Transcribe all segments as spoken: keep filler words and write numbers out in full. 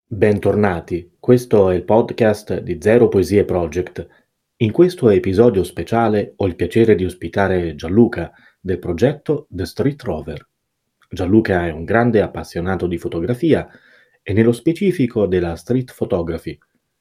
Bentornati, questo è il podcast di Zero Poesie Project. In questo episodio speciale ho il piacere di ospitare Gianluca del progetto The Street Rover. Gianluca è un grande appassionato di fotografia e nello specifico della street photography,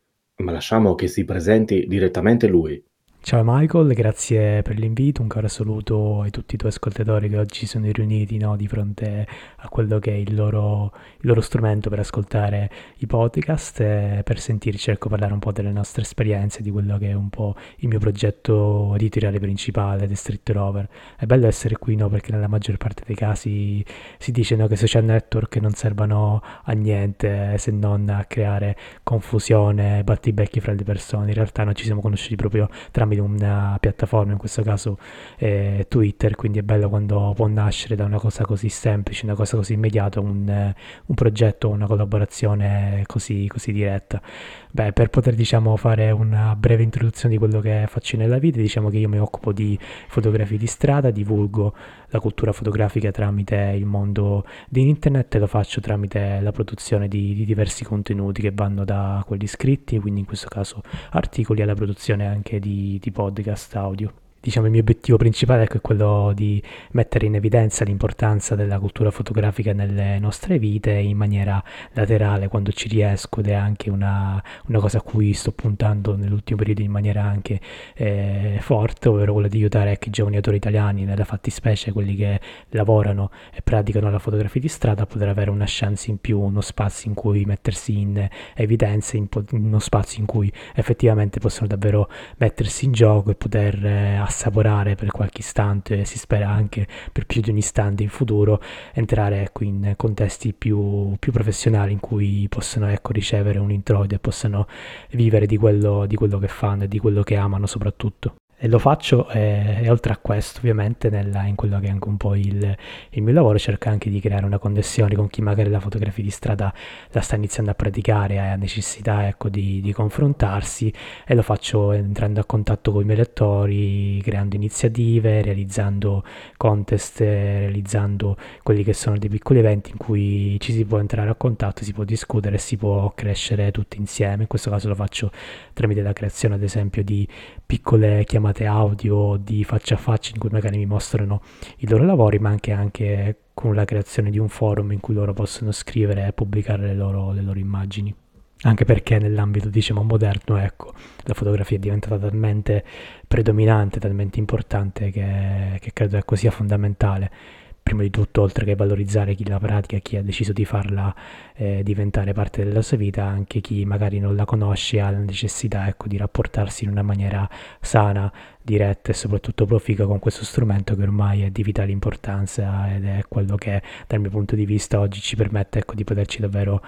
ma lasciamo che si presenti direttamente lui. Ciao Michael, grazie per l'invito, un caro saluto a tutti i tuoi ascoltatori che oggi sono riuniti, no, di fronte a quello che è il loro, il loro strumento per ascoltare i podcast e per sentirci, ecco, parlare un po' delle nostre esperienze, di quello che è un po' il mio progetto editoriale principale, The Street Rover. È bello essere qui, no, perché nella maggior parte dei casi si dice, no, che i social network non servono a niente se non a creare confusione, battibecchi fra le persone. In realtà noi ci siamo conosciuti proprio tramite una piattaforma, in questo caso eh, Twitter, quindi è bello quando può nascere da una cosa così semplice, una cosa così immediata, un, eh, un progetto, una collaborazione così, così diretta. Beh, per poter diciamo fare una breve introduzione di quello che faccio nella vita, diciamo che io mi occupo di fotografie di strada, divulgo la cultura fotografica tramite il mondo di internet e lo faccio tramite la produzione di, di diversi contenuti che vanno da quelli scritti, quindi in questo caso articoli, alla produzione anche di, di podcast audio. Diciamo il mio obiettivo principale ecco, è quello di mettere in evidenza l'importanza della cultura fotografica nelle nostre vite in maniera laterale quando ci riesco, ed è anche una, una cosa a cui sto puntando nell'ultimo periodo in maniera anche eh, forte, ovvero quella di aiutare ecco, i giovani autori italiani, nella fattispecie quelli che lavorano e praticano la fotografia di strada, a poter avere una chance in più, uno spazio in cui mettersi in evidenza, in po- uno spazio in cui effettivamente possono davvero mettersi in gioco e poter eh, assaporare per qualche istante, si spera anche per più di un istante in futuro, entrare ecco, in contesti più, più professionali in cui possono ecco, ricevere un introito e possano vivere di quello, di quello che fanno e di quello che amano soprattutto. E lo faccio e, e oltre a questo ovviamente nella, in quello che è anche un po' il, il mio lavoro cerco anche di creare una connessione con chi magari la fotografia di strada la sta iniziando a praticare e ha necessità ecco, di, di confrontarsi, e lo faccio entrando a contatto con i miei lettori, creando iniziative, realizzando contest, realizzando quelli che sono dei piccoli eventi in cui ci si può entrare a contatto, si può discutere e si può crescere tutti insieme. In questo caso lo faccio tramite la creazione ad esempio di piccole chiamate audio di faccia a faccia in cui magari mi mostrano i loro lavori, ma anche, anche con la creazione di un forum in cui loro possono scrivere e pubblicare le loro, le loro immagini. Anche perché nell'ambito diciamo moderno ecco, la fotografia è diventata talmente predominante, talmente importante che, che credo ecco, sia fondamentale, prima di tutto, oltre che valorizzare chi la pratica, chi ha deciso di farla eh, diventare parte della sua vita, anche chi magari non la conosce ha la necessità ecco, di rapportarsi in una maniera sana, diretta e soprattutto proficua con questo strumento che ormai è di vitale importanza ed è quello che dal mio punto di vista oggi ci permette ecco, di poterci davvero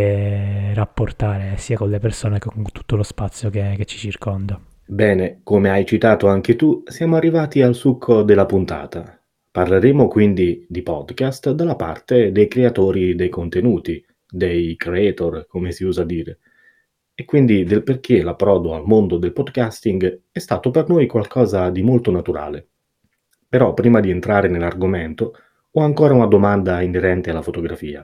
eh, rapportare sia con le persone che con tutto lo spazio che, che ci circonda. Bene, come hai citato anche tu, siamo arrivati al succo della puntata. Parleremo quindi di podcast dalla parte dei creatori dei contenuti, dei creator, come si usa dire, e quindi del perché l'approdo al mondo del podcasting è stato per noi qualcosa di molto naturale. Però prima di entrare nell'argomento, ho ancora una domanda inerente alla fotografia.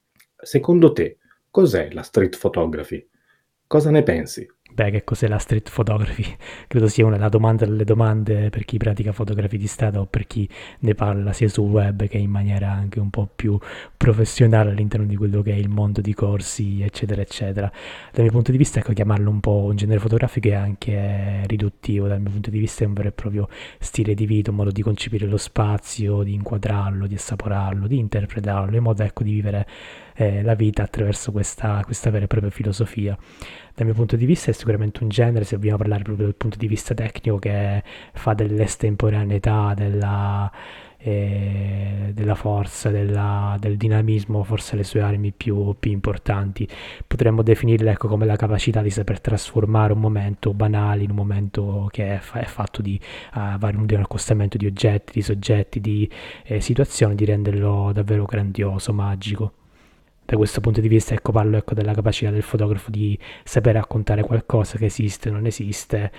Secondo te, cos'è la street photography? Cosa ne pensi? Beh, che cos'è la street photography? Credo sia una della domande delle domande per chi pratica fotografie di strada o per chi ne parla sia sul web che in maniera anche un po' più professionale all'interno di quello che è il mondo di corsi, eccetera, eccetera. Dal mio punto di vista, ecco, chiamarlo un po' un genere fotografico è anche riduttivo. Dal mio punto di vista è un vero e proprio stile di vita, un modo di concepire lo spazio, di inquadrarlo, di assaporarlo, di interpretarlo, in modo ecco di vivere eh, la vita attraverso questa, questa vera e propria filosofia. Dal mio punto di vista è sicuramente un genere, se vogliamo parlare proprio dal punto di vista tecnico, che fa dell'estemporaneità, della, eh, della forza, della, del dinamismo, forse le sue armi più, più importanti. Potremmo definirle ecco, come la capacità di saper trasformare un momento banale in un momento che è, fa- è fatto di, uh, di un accostamento di oggetti, di soggetti, di eh, situazioni, di renderlo davvero grandioso, magico. Da questo punto di vista, ecco, parlo ecco, della capacità del fotografo di saper raccontare qualcosa che esiste o non esiste,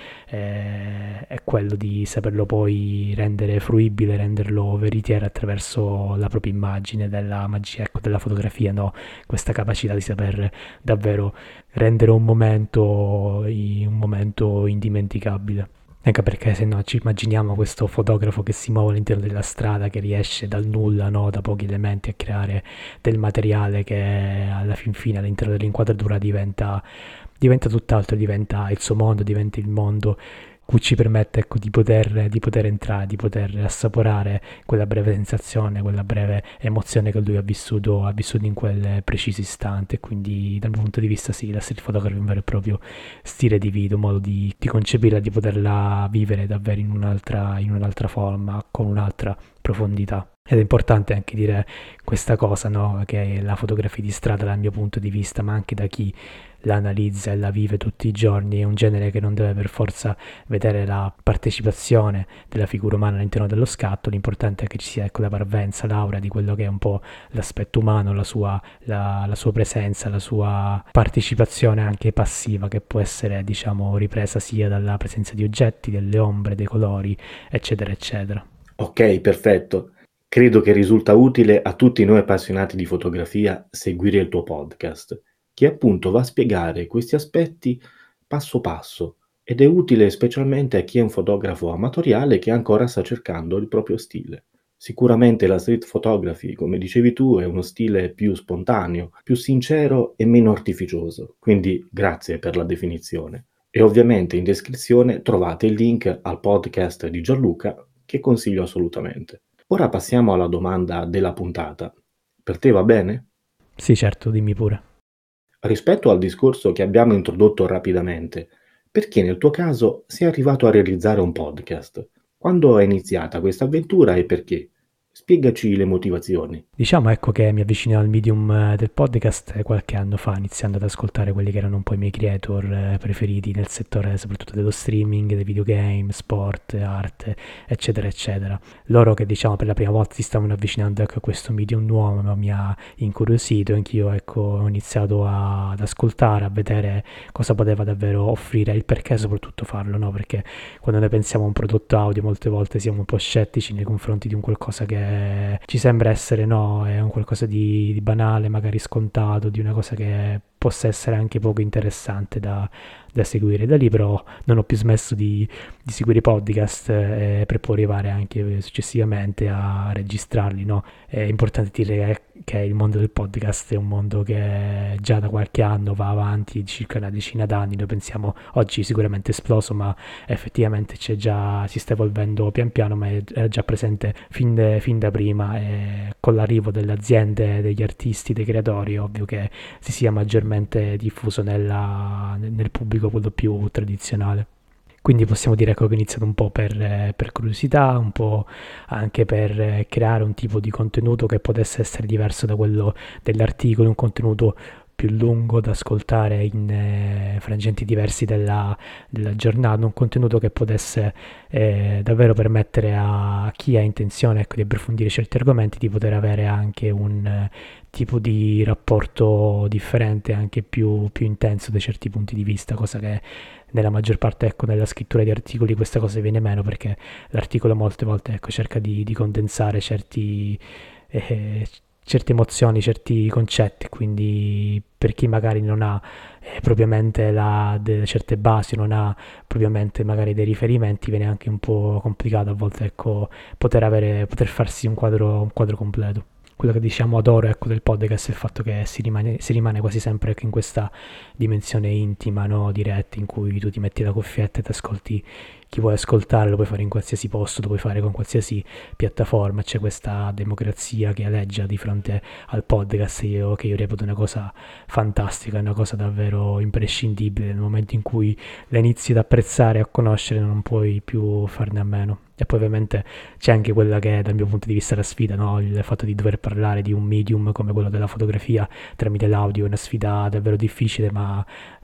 eh, è quello di saperlo poi rendere fruibile, renderlo veritiero attraverso la propria immagine, della magia ecco, della fotografia, no? Questa capacità di saper davvero rendere un momento, un momento indimenticabile. Anche perché se no ci immaginiamo questo fotografo che si muove all'interno della strada, che riesce dal nulla, no? Da pochi elementi a creare del materiale che alla fin fine all'interno dell'inquadratura diventa, diventa tutt'altro, diventa il suo mondo, diventa il mondo cui ci permette ecco, di, poter, di poter entrare, di poter assaporare quella breve sensazione, quella breve emozione che lui ha vissuto, ha vissuto in quel preciso istante. Quindi dal mio punto di vista sì, la street photography è un vero e proprio stile di vita, un modo di, di concepirla, di poterla vivere davvero in un'altra, in un'altra forma, con un'altra profondità. Ed è importante anche dire questa cosa, no? Che la fotografia di strada dal mio punto di vista, ma anche da chi la analizza e la vive tutti i giorni, è un genere che non deve per forza vedere la partecipazione della figura umana all'interno dello scatto. L'importante è che ci sia ecco, la parvenza, l'aura di quello che è un po' l'aspetto umano, la sua, la, la sua presenza, la sua partecipazione anche passiva, che può essere diciamo ripresa sia dalla presenza di oggetti, delle ombre, dei colori, eccetera eccetera. Ok, perfetto. Credo che risulta utile a tutti noi appassionati di fotografia seguire il tuo podcast, che appunto va a spiegare questi aspetti passo passo, ed è utile specialmente a chi è un fotografo amatoriale che ancora sta cercando il proprio stile. Sicuramente la street photography, come dicevi tu, è uno stile più spontaneo, più sincero e meno artificioso, quindi grazie per la definizione. E ovviamente in descrizione trovate il link al podcast di Gianluca che consiglio assolutamente. Ora passiamo alla domanda della puntata. Per te va bene? Sì, certo, dimmi pure. Rispetto al discorso che abbiamo introdotto rapidamente, perché nel tuo caso sei arrivato a realizzare un podcast? Quando è iniziata questa avventura e perché? Spiegaci le motivazioni. Diciamo ecco che mi avvicino al medium del podcast qualche anno fa, iniziando ad ascoltare quelli che erano un po' i miei creator preferiti nel settore soprattutto dello streaming, dei videogame, sport, arte, eccetera, eccetera. Loro che diciamo per la prima volta si stavano avvicinando ecco, a questo medium nuovo mi ha incuriosito, anch'io ecco, ho iniziato a, ad ascoltare, a vedere cosa poteva davvero offrire, il perché soprattutto farlo, no? Perché quando noi pensiamo a un prodotto audio molte volte siamo un po' scettici nei confronti di un qualcosa che ci sembra essere no, è un qualcosa di, di banale, magari scontato, di una cosa che possa essere anche poco interessante da, da seguire. Da lì però non ho più smesso di, di seguire i podcast eh, per poi arrivare anche successivamente a registrarli. No? È importante dire che il mondo del podcast è un mondo che già da qualche anno va avanti, circa una decina d'anni. Noi pensiamo oggi sicuramente esploso, ma effettivamente c'è già, si sta evolvendo pian piano, ma era già presente fin, de, fin da prima. E con l'arrivo delle aziende, degli artisti, dei creatori, è ovvio che si sia maggiormente diffuso nella, nel pubblico quello più tradizionale. Quindi possiamo dire che ho iniziato un po' per, per curiosità, un po' anche per creare un tipo di contenuto che potesse essere diverso da quello dell'articolo, un contenuto più lungo da ascoltare in eh, frangenti diversi della, della giornata, un contenuto che potesse eh, davvero permettere a chi ha intenzione ecco, di approfondire certi argomenti di poter avere anche un eh, tipo di rapporto differente, anche più, più intenso da certi punti di vista, cosa che nella maggior parte ecco nella scrittura di articoli questa cosa viene meno, perché l'articolo molte volte ecco cerca di, di condensare certi eh, certe emozioni, certi concetti, quindi per chi magari non ha eh, propriamente la, delle certe basi, non ha propriamente magari dei riferimenti, viene anche un po' complicato a volte ecco poter avere, poter farsi un quadro, un quadro completo. Quello che diciamo adoro ecco, del podcast è il fatto che si rimane, si rimane quasi sempre ecco, in questa dimensione intima, no? Diretta, in cui tu ti metti la cuffietta e ti ascolti chi vuoi ascoltare, lo puoi fare in qualsiasi posto, lo puoi fare con qualsiasi piattaforma, c'è questa democrazia che aleggia di fronte al podcast io, che io reputo una cosa fantastica, una cosa davvero imprescindibile. Nel momento in cui la inizi ad apprezzare e a conoscere non puoi più farne a meno. E poi ovviamente c'è anche quella che è dal mio punto di vista la sfida, no? Il fatto di dover parlare di un medium come quello della fotografia tramite l'audio è una sfida davvero difficile, ma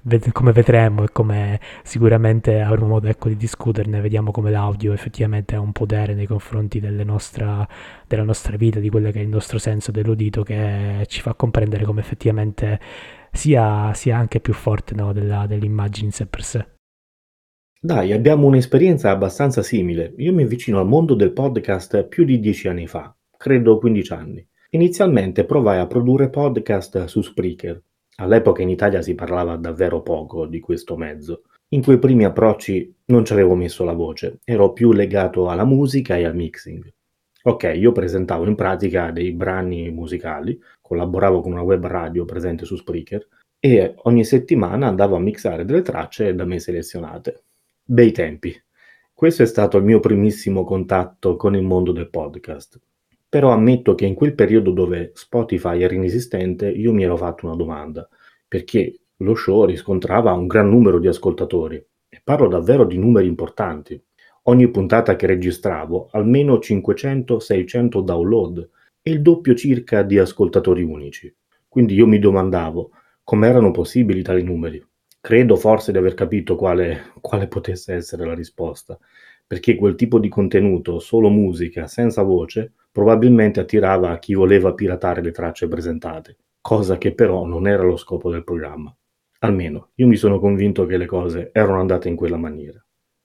ved- come vedremo e come sicuramente avremo modo, ecco, di discuterne, vediamo come l'audio effettivamente ha un potere nei confronti delle nostra, della nostra vita, di quello che è il nostro senso dell'udito, che ci fa comprendere come effettivamente sia, sia anche più forte, no, della- dell'immagine in sé per sé. Dai, abbiamo un'esperienza abbastanza simile. Io mi avvicino al mondo del podcast più di dieci anni fa, credo quindici anni. Inizialmente provai a produrre podcast su Spreaker. All'epoca in Italia si parlava davvero poco di questo mezzo. In quei primi approcci non ci avevo messo la voce, ero più legato alla musica e al mixing. Ok, io presentavo in pratica dei brani musicali, collaboravo con una web radio presente su Spreaker e ogni settimana andavo a mixare delle tracce da me selezionate. Bei tempi. Questo è stato il mio primissimo contatto con il mondo del podcast. Però ammetto che in quel periodo dove Spotify era inesistente, io mi ero fatto una domanda, perché lo show riscontrava un gran numero di ascoltatori, e parlo davvero di numeri importanti. Ogni puntata che registravo, almeno cinquecento seicento download e il doppio circa di ascoltatori unici. Quindi io mi domandavo come erano possibili tali numeri. Credo forse di aver capito quale, quale potesse essere la risposta, perché quel tipo di contenuto, solo musica, senza voce, probabilmente attirava chi voleva piratare le tracce presentate, cosa che però non era lo scopo del programma. Almeno io mi sono convinto che le cose erano andate in quella maniera.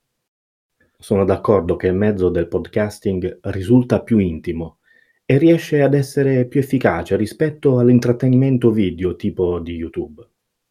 Sono d'accordo che il mezzo del podcasting risulta più intimo e riesce ad essere più efficace rispetto all'intrattenimento video tipo di YouTube.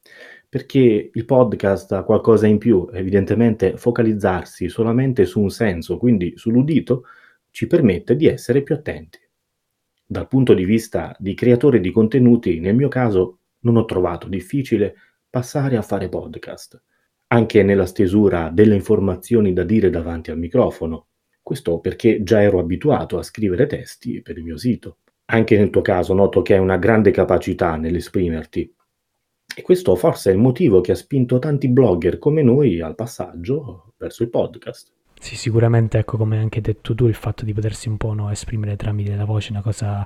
Perché il podcast ha qualcosa in più, evidentemente focalizzarsi solamente su un senso, quindi sull'udito, ci permette di essere più attenti. Dal punto di vista di creatore di contenuti, nel mio caso non ho trovato difficile passare a fare podcast, anche nella stesura delle informazioni da dire davanti al microfono. Questo perché già ero abituato a scrivere testi per il mio sito. Anche nel tuo caso noto che hai una grande capacità nell'esprimerti. E questo forse è il motivo che ha spinto tanti blogger come noi al passaggio verso il podcast. Sì, sicuramente, ecco, come hai anche detto tu, il fatto di potersi un po', no, esprimere tramite la voce è una cosa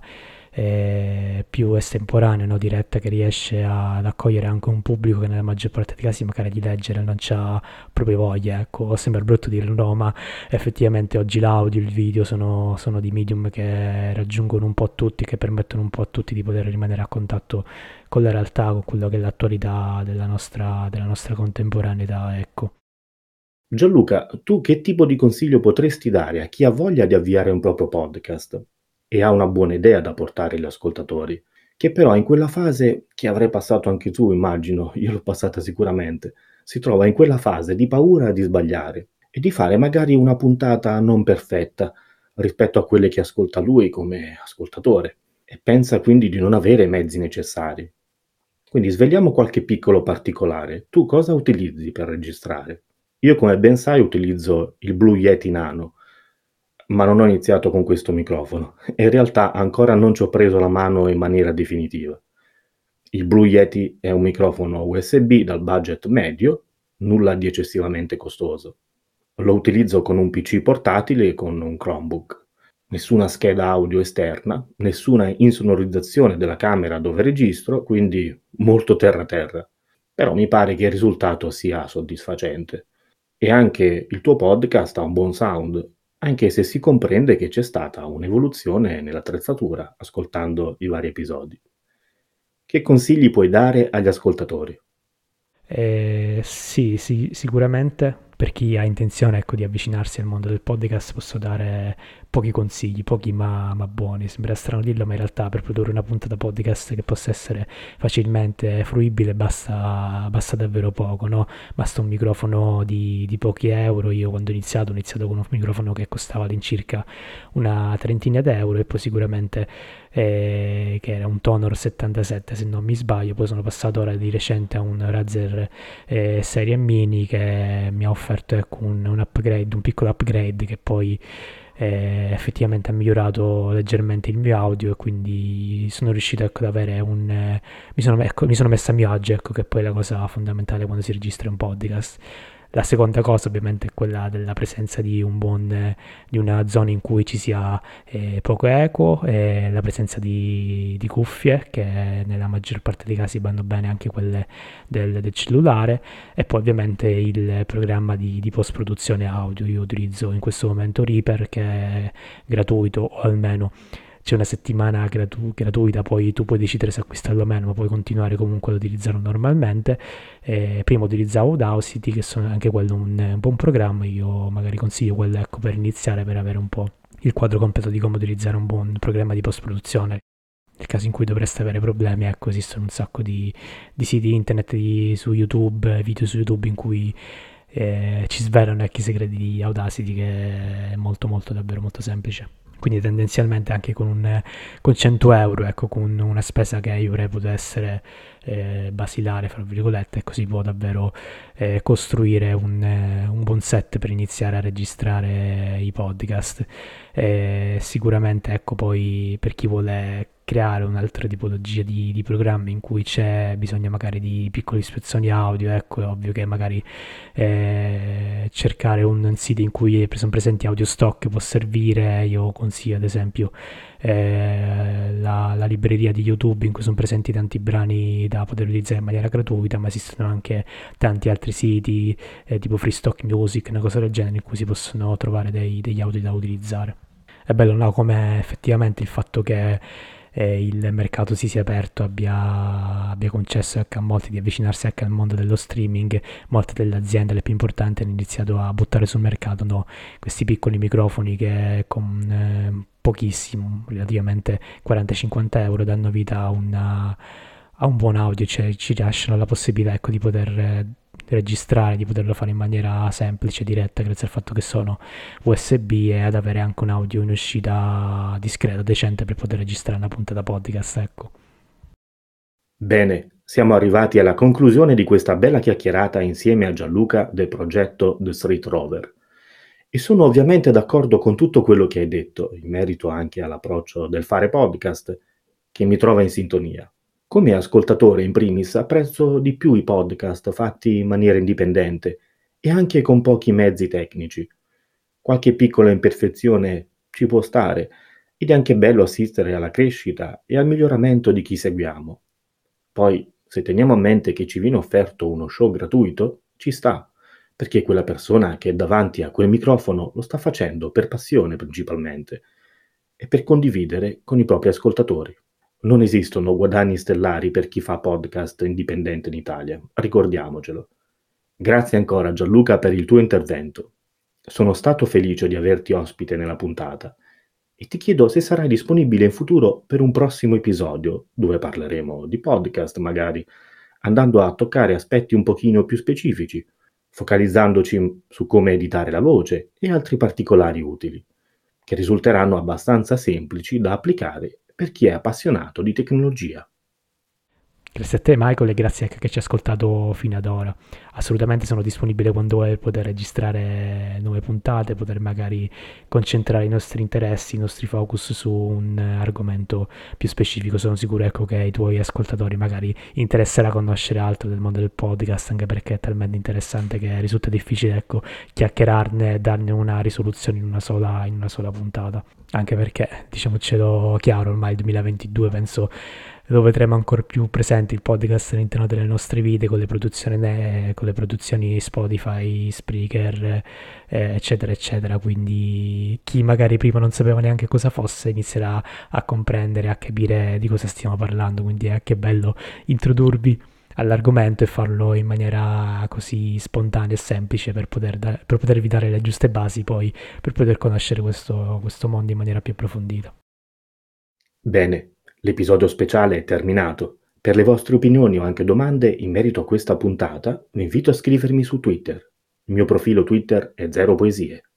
eh, più estemporanea, no, diretta, che riesce a- ad accogliere anche un pubblico che nella maggior parte dei casi magari di leggere non c'ha proprio voglia, ecco, sembra brutto dirlo, no, ma effettivamente oggi l'audio, il video sono, sono di medium che raggiungono un po' tutti, che permettono un po' a tutti di poter rimanere a contatto con la realtà, con quello che è l'attualità della nostra, della nostra contemporaneità, ecco. Gianluca, tu che tipo di consiglio potresti dare a chi ha voglia di avviare un proprio podcast e ha una buona idea da portare agli ascoltatori, che però in quella fase, che avrai passato anche tu, immagino, io l'ho passata sicuramente, si trova in quella fase di paura di sbagliare e di fare magari una puntata non perfetta rispetto a quelle che ascolta lui come ascoltatore e pensa quindi di non avere i mezzi necessari. Quindi svegliamo qualche piccolo particolare. Tu cosa utilizzi per registrare? Io, come ben sai, utilizzo il Blue Yeti Nano, ma non ho iniziato con questo microfono e in realtà ancora non ci ho preso la mano in maniera definitiva. Il Blue Yeti è un microfono U S B dal budget medio, nulla di eccessivamente costoso. Lo utilizzo con un P C portatile e con un Chromebook. Nessuna scheda audio esterna, nessuna insonorizzazione della camera dove registro, quindi molto terra-terra. Però mi pare che il risultato sia soddisfacente. E anche il tuo podcast ha un buon sound, anche se si comprende che c'è stata un'evoluzione nell'attrezzatura ascoltando i vari episodi. Che consigli puoi dare agli ascoltatori? Eh, sì, sì, sicuramente per chi ha intenzione, ecco, di avvicinarsi al mondo del podcast posso dare pochi consigli, pochi ma, ma buoni. Sembra strano dirlo, ma in realtà per produrre una puntata podcast che possa essere facilmente fruibile basta, basta davvero poco, no? Basta un microfono di, di pochi euro. Io quando ho iniziato, ho iniziato con un microfono che costava all'incirca una trentina d'euro e poi sicuramente eh, che era un Tonor settantasette se non mi sbaglio, poi sono passato ora di recente a un Razer eh, serie mini che mi ha offerto, ecco, un, un upgrade, un piccolo upgrade che poi eh, effettivamente ha migliorato leggermente il mio audio e quindi sono riuscito, ecco, ad avere un eh, mi, sono, ecco, mi sono messo a mio agio, ecco, che poi è la cosa fondamentale quando si registra un podcast. La seconda cosa ovviamente è quella della presenza di un buon, eh, di una zona in cui ci sia eh, poco eco, e la presenza di, di cuffie che nella maggior parte dei casi vanno bene, anche quelle del, del cellulare, e poi ovviamente il programma di, di post produzione audio. Io utilizzo in questo momento Reaper, che è gratuito, o almeno c'è una settimana gratu- gratuita, poi tu puoi decidere se acquistarlo o meno, ma puoi continuare comunque ad utilizzarlo normalmente. Eh, prima utilizzavo Audacity, che sono anche quello un, un buon programma. Io magari consiglio quello, ecco, per iniziare, per avere un po' il quadro completo di come utilizzare un buon programma di post produzione. Nel caso in cui dovreste avere problemi, ecco, esistono un sacco di, di siti internet, di, su YouTube, video su YouTube, in cui eh, ci svelano, ecco, i segreti di Audacity, che è molto molto davvero molto semplice. Quindi tendenzialmente anche con, un, con cento euro, ecco, con una spesa che io reputo essere eh, basilare, fra virgolette, ecco, si può davvero eh, costruire un, eh, un buon set per iniziare a registrare i podcast. Eh, sicuramente, ecco, poi per chi vuole creare un'altra tipologia di, di programmi in cui c'è bisogno magari di piccole ispezioni audio, ecco, è ovvio che magari eh, cercare un, un sito in cui sono presenti audio stock può servire. Io consiglio ad esempio eh, la, la libreria di YouTube, in cui sono presenti tanti brani da poter utilizzare in maniera gratuita, ma esistono anche tanti altri siti eh, tipo Free Stock Music, una cosa del genere, in cui si possono trovare dei, degli audio da utilizzare. È bello, no, come effettivamente il fatto che eh, il mercato si sia aperto abbia, abbia concesso ecco, a molti di avvicinarsi anche al mondo dello streaming. Molte delle aziende, le più importanti, hanno iniziato a buttare sul mercato, no, questi piccoli microfoni che con eh, pochissimo, relativamente quaranta cinquanta euro, danno vita a, una, a un buon audio, cioè ci lasciano la possibilità, ecco, di poter eh, registrare, di poterlo fare in maniera semplice, diretta, grazie al fatto che sono U S B, e ad avere anche un audio in uscita discreto, decente, per poter registrare una puntata podcast, ecco. Bene, siamo arrivati alla conclusione di questa bella chiacchierata insieme a Gianluca del progetto The Street Rover. E sono ovviamente d'accordo con tutto quello che hai detto, in merito anche all'approccio del fare podcast, che mi trova in sintonia. Come ascoltatore, in primis, apprezzo di più i podcast fatti in maniera indipendente e anche con pochi mezzi tecnici. Qualche piccola imperfezione ci può stare, ed è anche bello assistere alla crescita e al miglioramento di chi seguiamo. Poi, se teniamo a mente che ci viene offerto uno show gratuito, ci sta, perché quella persona che è davanti a quel microfono lo sta facendo per passione principalmente e per condividere con i propri ascoltatori. Non esistono guadagni stellari per chi fa podcast indipendente in Italia, ricordiamocelo. Grazie ancora Gianluca per il tuo intervento. Sono stato felice di averti ospite nella puntata e ti chiedo se sarai disponibile in futuro per un prossimo episodio, dove parleremo di podcast magari, andando a toccare aspetti un pochino più specifici, focalizzandoci su come editare la voce e altri particolari utili, che risulteranno abbastanza semplici da applicare per chi è appassionato di tecnologia. Grazie a te Michael, e grazie anche che ci hai ascoltato fino ad ora. Assolutamente sono disponibile quando vuoi poter registrare nuove puntate, poter magari concentrare i nostri interessi, i nostri focus su un argomento più specifico. Sono sicuro, ecco, che ai tuoi ascoltatori magari interesserà conoscere altro del mondo del podcast, anche perché è talmente interessante che risulta difficile, ecco, chiacchierarne e darne una risoluzione in una sola, in una sola puntata. Anche perché, diciamocelo chiaro, ormai il duemilaventidue penso lo vedremo ancora più presente il podcast all'interno delle nostre vite, con le produzioni, ne- con le produzioni Spotify, Spreaker, eh, eccetera eccetera. Quindi chi magari prima non sapeva neanche cosa fosse inizierà a comprendere, a capire di cosa stiamo parlando. Quindi è anche bello introdurvi all'argomento e farlo in maniera così spontanea e semplice, per, poter da- per potervi dare le giuste basi poi per poter conoscere questo, questo mondo in maniera più approfondita. Bene, l'episodio speciale è terminato. Per le vostre opinioni o anche domande in merito a questa puntata, vi invito a scrivermi su Twitter. Il mio profilo Twitter è Zero Poesie.